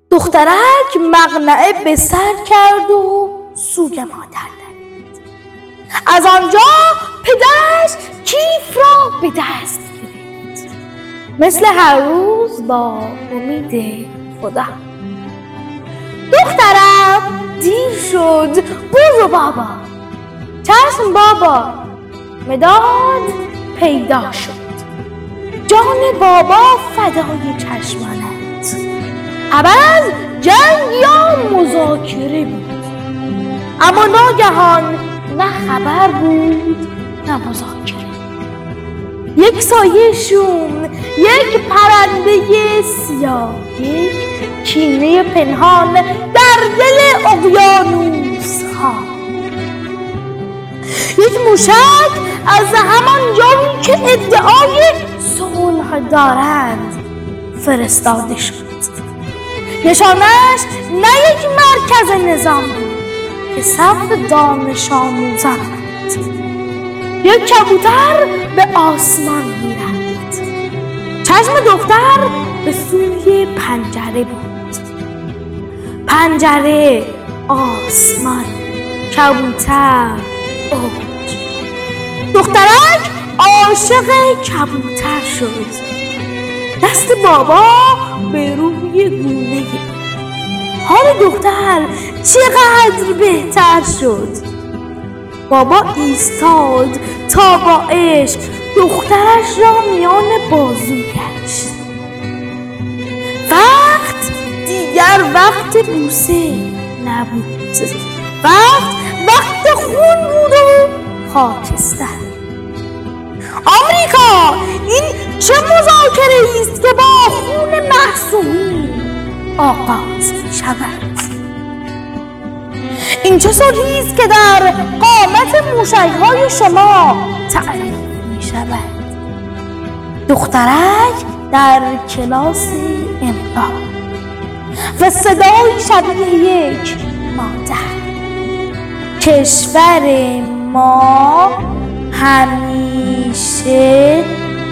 دخترک مقنعه به سر کرد و سوی مادر دوید. از آنجا پدرش کیف را به دست گرفت، مثل هر روز با امید خدا. دخترم دیر شد، برو بابا. چشم بابا. مداد پیدا شد. جان بابا فدای چشمانت. عوض جنگ یا مذاکره بود، اما ناگهان نه خبر بود نه مذاکره. یک سایه شوم، یک پرنده سیاه، یک کینه پنهان در دل اقیانوس ها، یک موشک از همان جایی که ادعای صلح دارند فرستاده شد. نشانش نه یک مرکز نظام بود که صف دانش آموزان بود. یک کبوتر به آسمان می‌رفت. چشم دختر به سوی پنجره بود. پنجره، آسمان، کبوتر، اوج. دخترک عاشق کبوتر شد. دست بابا به روی گونه. حال دختر چقدر بهتر شد. بابا ایستاد تا با عشق دخترش را میان بازویش. وقت دیگر وقت بوسه نبود، وقت خون بود و خاکستر. آمریکا، این چه مذاکره است که با خون معصومین آغاز می شود؟ این چه صلحی است که در قامت موشک‌های شما تعریف می شود؟ دخترک در کلاس املا و صدای شبیه یک مادر. کشور ما همیشه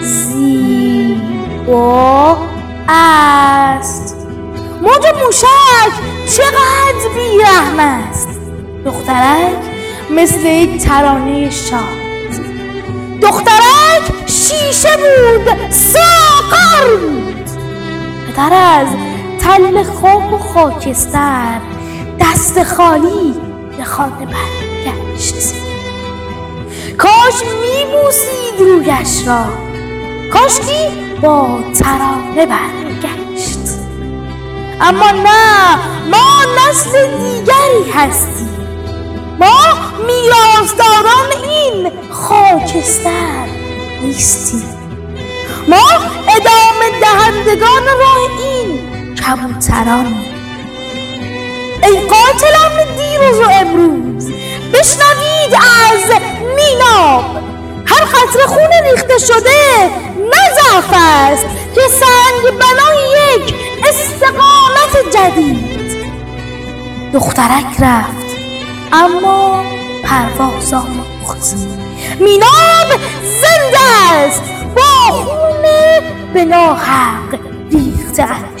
زیبا است. موج موشک چقدر بی‌رحم است. دخترک مثل یک ترانه شاد. دخترک شیشه بود، ساغر بود. پدر از تل خاک و خاکستر دست خالی به خانه برگشت. کاش میبوسید رویش را، کاشکی با ترانه برگشت. اما نه، ما نسل دیگری هستیم. ما میراثداران این خاکستر نیستیم. ما ادامه دهندگان راه این کبوترانیم. ای قاتلان دیروز و امروز، بشنوید از میناب. هر قطره خون ریخته شده نه ضعف است که سنگ بنای یک استقامت جدید. دخترک رفت اما پرواز آموخت. میناب زنده است، با خون به ناحق ریخته است.